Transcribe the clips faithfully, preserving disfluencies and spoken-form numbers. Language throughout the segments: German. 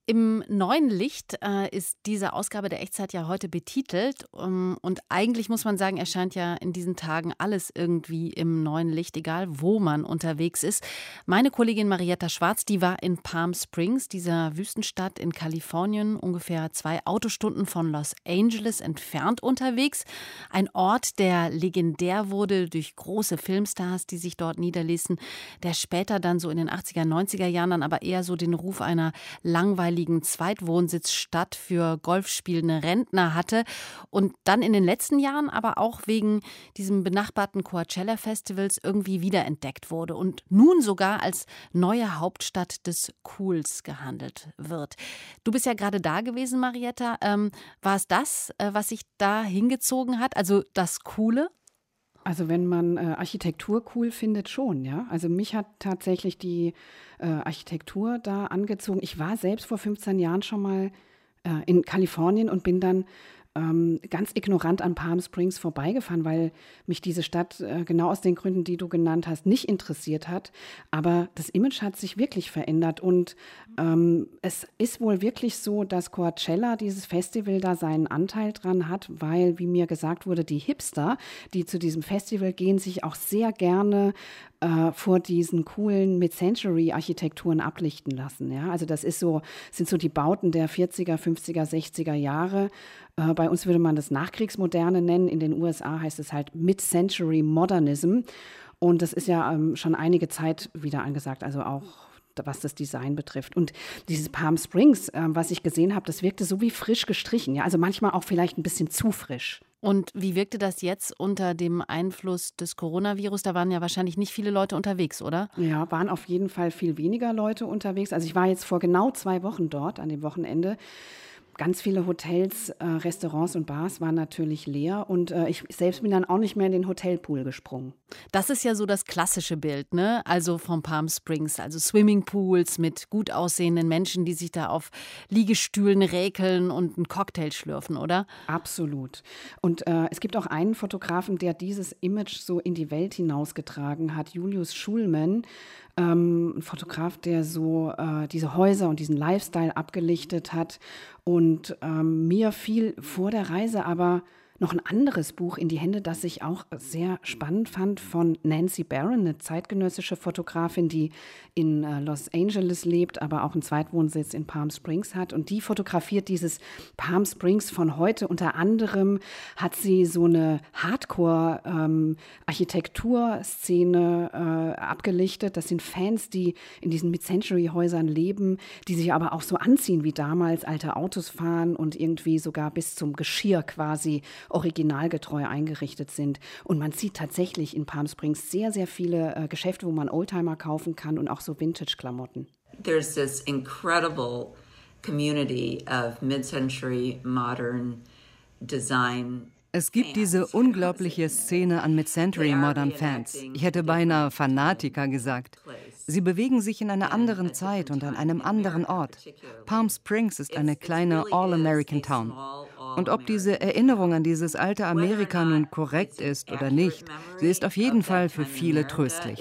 Im neuen Licht äh, ist diese Ausgabe der Echtzeit ja heute betitelt. Um, und eigentlich muss man sagen, erscheint ja in diesen Tagen alles irgendwie im neuen Licht, egal wo man unterwegs ist. Meine Kollegin Marietta Schwarz, die war in Palm Springs, dieser Wüstenstadt in Kalifornien, ungefähr zwei Autostunden von Los Angeles entfernt unterwegs. Ein Ort, der legendär wurde durch große Filmstars, die sich dort niederließen, der später dann so in den achtziger, neunziger Jahren dann aber eher so den Ruf einer langweiligen Zweitwohnsitzstadt für golfspielende Rentner hatte und dann in den letzten Jahren aber auch wegen diesem benachbarten Coachella-Festivals irgendwie wiederentdeckt wurde und nun sogar als neue Hauptstadt des Cools gehandelt wird. Du bist ja gerade da gewesen, Marietta. Ähm, war es das, äh, was sich da hingezogen hat, also das Coole? Also wenn man äh, Architektur cool findet, schon, ja. Also mich hat tatsächlich die äh, Architektur da angezogen. Ich war selbst vor fünfzehn Jahren schon mal äh, in Kalifornien und bin dann ähm, ganz ignorant an Palm Springs vorbeigefahren, weil mich diese Stadt äh, genau aus den Gründen, die du genannt hast, nicht interessiert hat. Aber das Image hat sich wirklich verändert und ähm, es ist wohl wirklich so, dass Coachella, dieses Festival, da seinen Anteil dran hat, weil, wie mir gesagt wurde, die Hipster, die zu diesem Festival gehen, sich auch sehr gerne äh, vor diesen coolen Mid-Century-Architekturen ablichten lassen. Ja? Also das ist so, sind so die Bauten der vierziger, fünfziger, sechziger Jahre. Äh, bei uns würde man das Nachkriegsmoderne nennen. In den U S A heißt es halt Mid-Century Modernism. Und das ist ja ähm, schon einige Zeit wieder angesagt, also auch was das Design betrifft. Und dieses Palm Springs, äh, was ich gesehen habe, das wirkte so wie frisch gestrichen. Ja? Also manchmal auch vielleicht ein bisschen zu frisch. Und wie wirkte das jetzt unter dem Einfluss des Coronavirus? Da waren ja wahrscheinlich nicht viele Leute unterwegs, oder? Ja, waren auf jeden Fall viel weniger Leute unterwegs. Also ich war jetzt vor genau zwei Wochen dort, an dem Wochenende. Ganz viele Hotels, äh, Restaurants und Bars waren natürlich leer und äh, ich selbst bin dann auch nicht mehr in den Hotelpool gesprungen. Das ist ja so das klassische Bild, ne? Also vom Palm Springs, also Swimmingpools mit gut aussehenden Menschen, die sich da auf Liegestühlen räkeln und einen Cocktail schlürfen, oder? Absolut. Und äh, es gibt auch einen Fotografen, der dieses Image so in die Welt hinausgetragen hat, Julius Schulman. Ähm, ein Fotograf, der so äh, diese Häuser und diesen Lifestyle abgelichtet hat. Und ähm, mir fiel vor der Reise aber noch ein anderes Buch in die Hände, das ich auch sehr spannend fand, von Nancy Barron, eine zeitgenössische Fotografin, die in äh, Los Angeles lebt, aber auch einen Zweitwohnsitz in Palm Springs hat. Und die fotografiert dieses Palm Springs von heute. Unter anderem hat sie so eine Hardcore-Architekturszene ähm, äh, abgelichtet. Das sind Fans, die in diesen Mid-Century-Häusern leben, die sich aber auch so anziehen wie damals, alte Autos fahren und irgendwie sogar bis zum Geschirr quasi originalgetreu eingerichtet sind. Und man sieht tatsächlich in Palm Springs sehr, sehr viele äh, Geschäfte, wo man Oldtimer kaufen kann und auch so Vintage-Klamotten. There's this incredible community of mid-century modern design. Es gibt diese unglaubliche Szene an Mid-Century-Modern-Fans. Ich hätte beinahe Fanatiker gesagt. Sie bewegen sich in einer anderen Zeit und an einem anderen Ort. Palm Springs ist eine kleine All-American-Town. Und ob diese Erinnerung an dieses alte Amerika nun korrekt ist oder nicht, sie ist auf jeden Fall für viele tröstlich.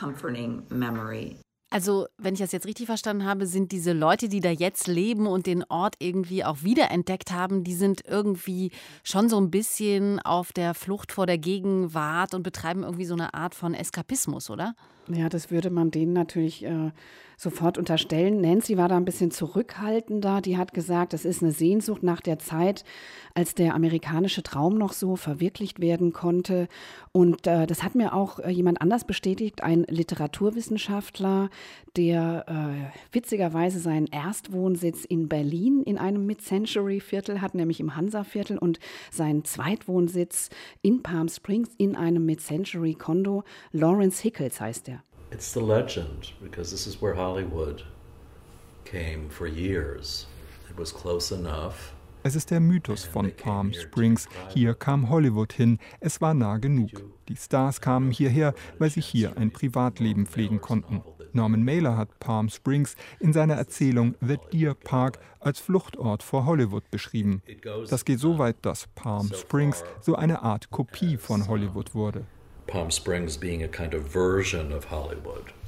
Also, wenn ich das jetzt richtig verstanden habe, sind diese Leute, die da jetzt leben und den Ort irgendwie auch wiederentdeckt haben, die sind irgendwie schon so ein bisschen auf der Flucht vor der Gegenwart und betreiben irgendwie so eine Art von Eskapismus, oder? Ja, das würde man denen natürlich äh, sofort unterstellen. Nancy war da ein bisschen zurückhaltender. Die hat gesagt, es ist eine Sehnsucht nach der Zeit, als der amerikanische Traum noch so verwirklicht werden konnte. Und äh, das hat mir auch äh, jemand anders bestätigt, ein Literaturwissenschaftler, der äh, witzigerweise seinen Erstwohnsitz in Berlin in einem Mid-Century-Viertel hat, nämlich im Hansa-Viertel, und seinen Zweitwohnsitz in Palm Springs in einem Mid-Century-Kondo. Lawrence Hickels heißt der. It's the legend, because this is where Hollywood came for years. It was close enough. Es ist der Mythos von Palm Springs. Hier kam Hollywood hin. Es war nah genug. Die Stars kamen hierher, weil sie hier ein Privatleben pflegen konnten. Norman Mailer hat Palm Springs in seiner Erzählung The Deer Park als Fluchtort vor Hollywood beschrieben. Das geht so weit, dass Palm Springs so eine Art Kopie von Hollywood wurde. Palm Springs being a kind of version of Hollywood.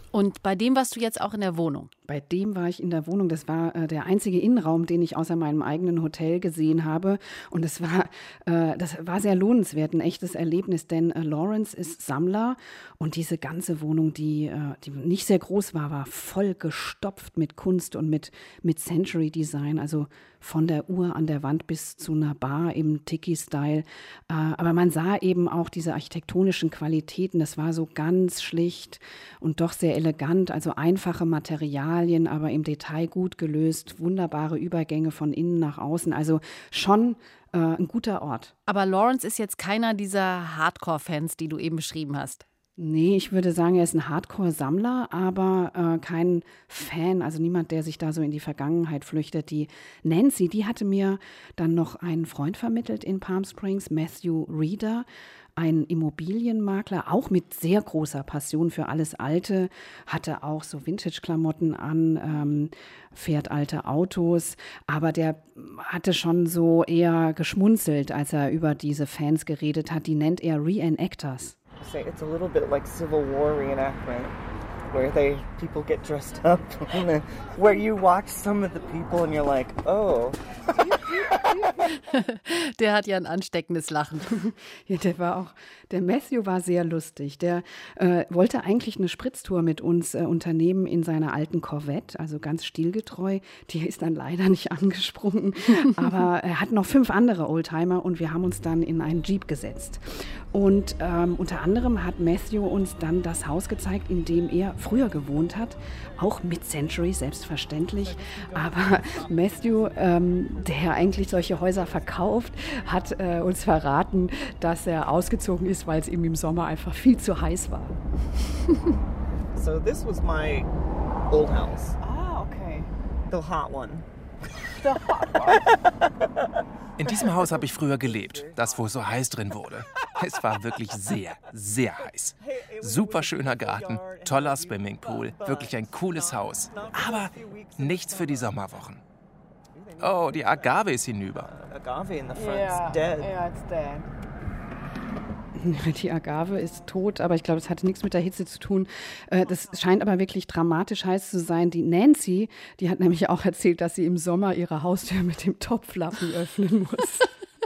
Und bei dem warst du jetzt auch in der Wohnung? Bei dem war ich in der Wohnung. Das war äh, der einzige Innenraum, den ich außer meinem eigenen Hotel gesehen habe. Und es war, äh, das war sehr lohnenswert, ein echtes Erlebnis, denn äh, Lawrence ist Sammler und diese ganze Wohnung, die, äh, die nicht sehr groß war, war voll gestopft mit Kunst und mit, mit Century Design, also von der Uhr an der Wand bis zu einer Bar im Tiki-Style. Äh, aber man sah eben auch diese architektonischen Qualitäten. Das war so ganz schlicht und doch sehr elegant, also einfache Materialien, aber im Detail gut gelöst, wunderbare Übergänge von innen nach außen, also schon äh, ein guter Ort. Aber Lawrence ist jetzt keiner dieser Hardcore-Fans, die du eben beschrieben hast. Nee, ich würde sagen, er ist ein Hardcore-Sammler, aber äh, kein Fan, also niemand, der sich da so in die Vergangenheit flüchtet. Die Nancy, die hatte mir dann noch einen Freund vermittelt in Palm Springs, Matthew Reeder, ein Immobilienmakler, auch mit sehr großer Passion für alles Alte, hatte auch so Vintage-Klamotten an, ähm, fährt alte Autos, aber der hatte schon so eher geschmunzelt, als er über diese Fans geredet hat. Die nennt er Reenactors. It's a little bit like Civil War reenactment, where they people get dressed up, and then where you watch some of the people and you're like, oh. Der hat ja ein ansteckendes Lachen. Ja, der war auch, der Matthew war sehr lustig. Der äh, wollte eigentlich eine Spritztour mit uns äh, unternehmen in seiner alten Corvette, also ganz stilgetreu. Die ist dann leider nicht angesprungen, aber er hat noch fünf andere Oldtimer und wir haben uns dann in einen Jeep gesetzt. Und ähm, unter anderem hat Matthew uns dann das Haus gezeigt, in dem er früher gewohnt hat, auch mit Century, selbstverständlich. Aber Matthew, ähm, der eigentlich solche Häuser verkauft, hat äh, uns verraten, dass er ausgezogen ist, weil es ihm im Sommer einfach viel zu heiß war. So this was my old house. Ah, okay. The hot one. The hot one. In diesem Haus habe ich früher gelebt, das wo so heiß drin wurde. Es war wirklich sehr, sehr heiß. Super schöner Garten, toller Swimmingpool, wirklich ein cooles Haus. Aber nichts für die Sommerwochen. Oh, die Agave ist hinüber. Agave in the front Yeah, is dead. yeah, it's dead. Die Agave ist tot, aber ich glaube, es hatte nichts mit der Hitze zu tun. Das scheint aber wirklich dramatisch heiß zu sein. Die Nancy, die hat nämlich auch erzählt, dass sie im Sommer ihre Haustür mit dem Topflappen öffnen muss.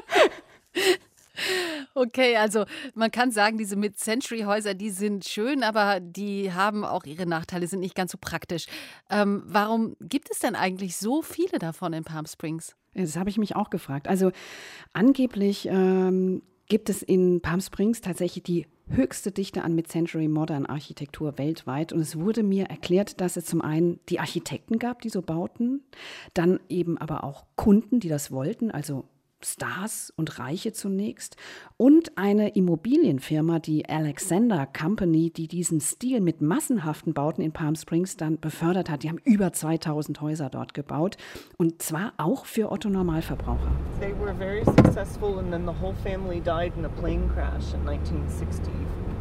Okay, also man kann sagen, diese Mid-Century-Häuser, die sind schön, aber die haben auch ihre Nachteile, sind nicht ganz so praktisch. Ähm, warum gibt es denn eigentlich so viele davon in Palm Springs? Das habe ich mich auch gefragt. Also angeblich ähm, gibt es in Palm Springs tatsächlich die höchste Dichte an Mid-Century-Modern-Architektur weltweit. Und es wurde mir erklärt, dass es zum einen die Architekten gab, die so bauten, dann eben aber auch Kunden, die das wollten, also Stars und Reiche zunächst, und eine Immobilienfirma, die Alexander Company, die diesen Stil mit massenhaften Bauten in Palm Springs dann befördert hat. Die haben über zweitausend Häuser dort gebaut, und zwar auch für Otto-Normalverbraucher. They were very successful and then the whole family died in a plane crash in nineteen sixty.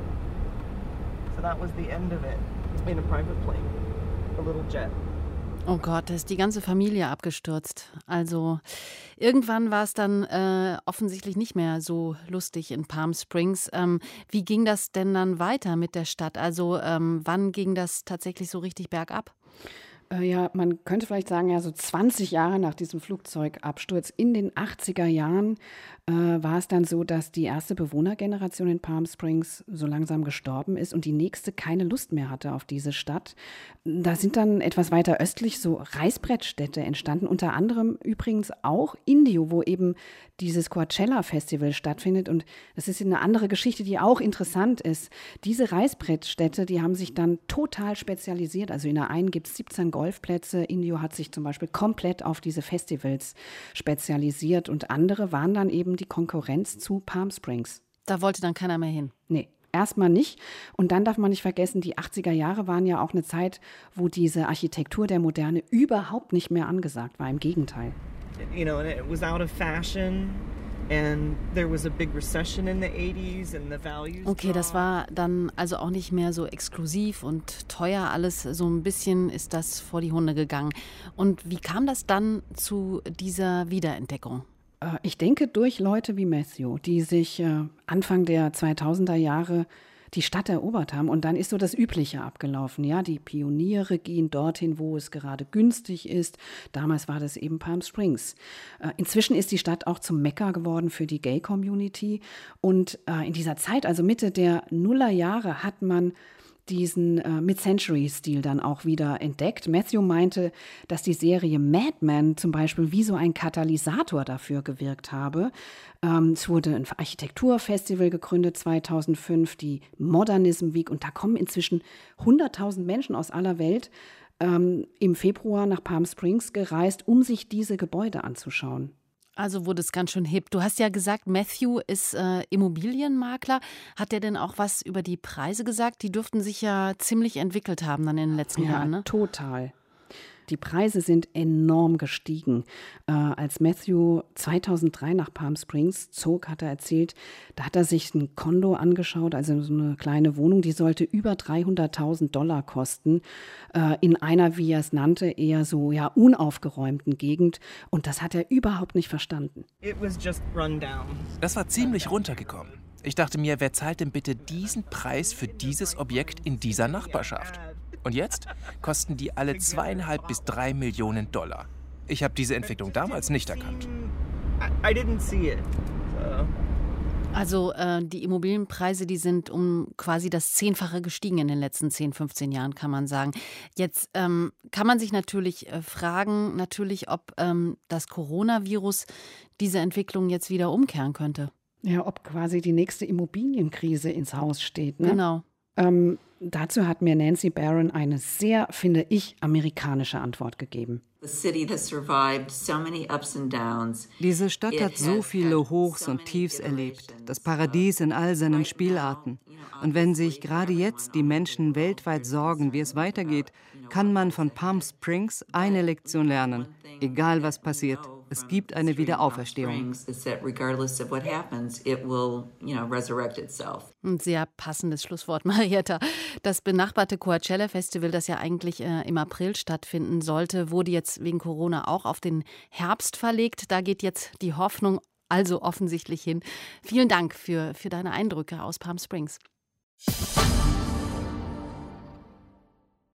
So that was the end of it, in a private plane, a little jet. Oh Gott, da ist die ganze Familie abgestürzt. Also irgendwann war es dann äh, offensichtlich nicht mehr so lustig in Palm Springs. Ähm, wie ging das denn dann weiter mit der Stadt? Also ähm, wann ging das tatsächlich so richtig bergab? Äh, ja, man könnte vielleicht sagen, ja, so zwanzig Jahre nach diesem Flugzeugabsturz in den achtziger Jahren äh, war es dann so, dass die erste Bewohnergeneration in Palm Springs so langsam gestorben ist und die nächste keine Lust mehr hatte auf diese Stadt. Da sind dann etwas weiter östlich so Reißbrettstädte entstanden, unter anderem übrigens auch Indio, wo eben dieses Coachella-Festival stattfindet. Und das ist eine andere Geschichte, die auch interessant ist. Diese Reißbrettstädte, die haben sich dann total spezialisiert. Also in der einen gibt es siebzehn Golfplätze. Indio hat sich zum Beispiel komplett auf diese Festivals spezialisiert. Und andere waren dann eben die Konkurrenz zu Palm Springs. Da wollte dann keiner mehr hin? Nee. Erstmal nicht. Und dann darf man nicht vergessen, die achtziger Jahre waren ja auch eine Zeit, wo diese Architektur der Moderne überhaupt nicht mehr angesagt war. Im Gegenteil. You know, and it was out of fashion. And there was a big recession in the eighties and the values. Okay, das war dann also auch nicht mehr so exklusiv und teuer alles. So ein bisschen ist das vor die Hunde gegangen. Und wie kam das dann zu dieser Wiederentdeckung? Ich denke durch Leute wie Matthew, die sich Anfang der zweitausender Jahre die Stadt erobert haben. Und dann ist so das Übliche abgelaufen. Ja, die Pioniere gehen dorthin, wo es gerade günstig ist. Damals war das eben Palm Springs. Äh, inzwischen ist die Stadt auch zum Mekka geworden für die Gay-Community. Und äh, in dieser Zeit, also Mitte der Nullerjahre, hat man diesen äh, Mid-Century-Stil dann auch wieder entdeckt. Matthew meinte, dass die Serie Mad Men zum Beispiel wie so ein Katalysator dafür gewirkt habe. Ähm, es wurde ein Architekturfestival gegründet zweitausendfünf, die Modernism Week, und da kommen inzwischen hunderttausend Menschen aus aller Welt ähm, im Februar nach Palm Springs gereist, um sich diese Gebäude anzuschauen. Also wurde es ganz schön hip. Du hast ja gesagt, Matthew ist äh, Immobilienmakler. Hat der denn auch was über die Preise gesagt? Die dürften sich ja ziemlich entwickelt haben dann in den letzten Ja, Jahren, ne? total. Die Preise sind enorm gestiegen. Äh, als Matthew zweitausenddrei nach Palm Springs zog, hat er erzählt, da hat er sich ein Kondo angeschaut, also so eine kleine Wohnung, die sollte über dreihunderttausend Dollar kosten, äh, in einer, wie er es nannte, eher so ja unaufgeräumten Gegend. Und das hat er überhaupt nicht verstanden. It was just run down. Das war ziemlich runtergekommen. Ich dachte mir, wer zahlt denn bitte diesen Preis für dieses Objekt in dieser Nachbarschaft? Und jetzt kosten die alle zweieinhalb bis drei Millionen Dollar. Ich habe diese Entwicklung damals nicht erkannt. I, I didn't see it. So. Also äh, die Immobilienpreise, die sind um quasi das Zehnfache gestiegen in den letzten zehn, fünfzehn Jahren, kann man sagen. Jetzt ähm, kann man sich natürlich äh, fragen, natürlich, ob ähm, das Coronavirus diese Entwicklung jetzt wieder umkehren könnte. Ja, ob quasi die nächste Immobilienkrise ins Haus steht. Ne? Genau. Ähm, dazu hat mir Nancy Barron eine sehr, finde ich, amerikanische Antwort gegeben. Diese Stadt hat so viele Hochs und Tiefs erlebt, das Paradies in all seinen Spielarten. Und wenn sich gerade jetzt die Menschen weltweit sorgen, wie es weitergeht, kann man von Palm Springs eine Lektion lernen, egal was passiert. Es gibt eine Wiederauferstehung. Ein sehr passendes Schlusswort, Marietta. Das benachbarte Coachella-Festival, das ja eigentlich äh, im April stattfinden sollte, wurde jetzt wegen Corona auch auf den Herbst verlegt. Da geht jetzt die Hoffnung also offensichtlich hin. Vielen Dank für, für deine Eindrücke aus Palm Springs.